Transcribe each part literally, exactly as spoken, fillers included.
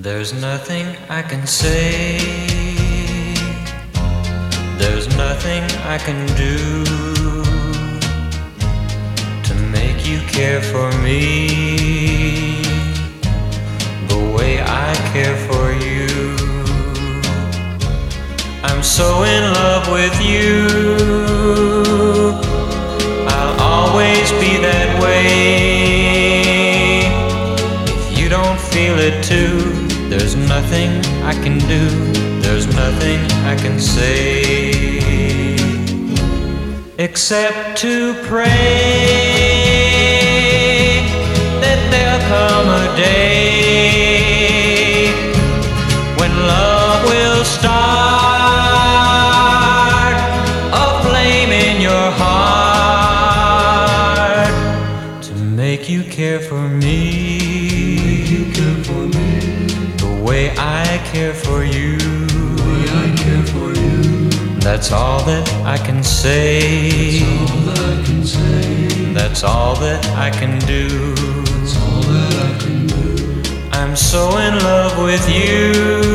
There's nothing I can say, there's nothing I can do to make you care for me the way I care for you. I'm so in love with you, I'll always be that way. If you don't feel it too, there's nothing I can do, there's nothing I can say, except to pray that there'll come a day when love will start a flame in your heart to make you care for me. I care for you, I care for you. That's all that I can say, That's all that I can say. That's all that I can do. That's all that I can do. I'm so in love with you,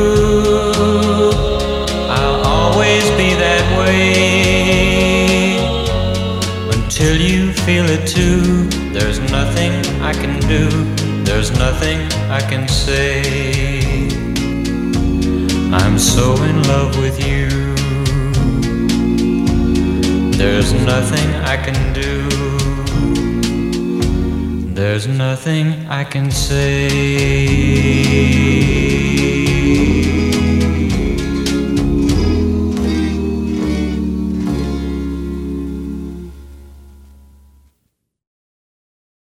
I'll always be that way. Until you feel it too, there's nothing I can do, there's nothing I can say. I'm so in love with you, there's nothing I can do, there's nothing I can say.